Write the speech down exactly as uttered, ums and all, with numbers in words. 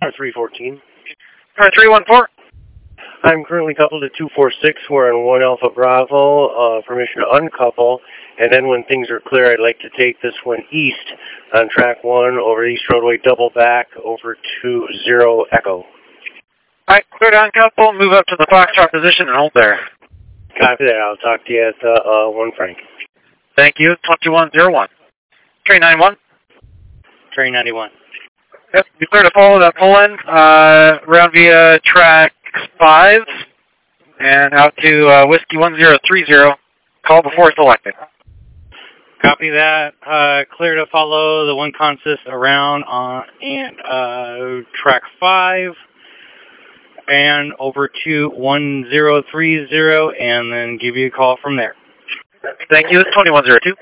three fourteen. Car three one four. I'm currently coupled to two four six. We're on one Alpha Bravo. Uh, permission to uncouple. And then when things are clear, I'd like to take this one east on track one over East Roadway, double back over to zero Echo. All right, clear to uncouple, move up to the Foxtrot position and hold there. Copy that. I'll talk to you at uh, uh, one Frank. Thank you. twenty-one oh one. Train ninety-one. Train ninety-one. Yep, you clear to follow that pull-in uh, around via track five and out to uh, Whiskey one zero three zero. Call before selected. Copy that. Uh, clear to follow the one consist around on and uh, track five and over to one zero three zero, and then give you a call from there. Thank you. It's twenty-one oh two.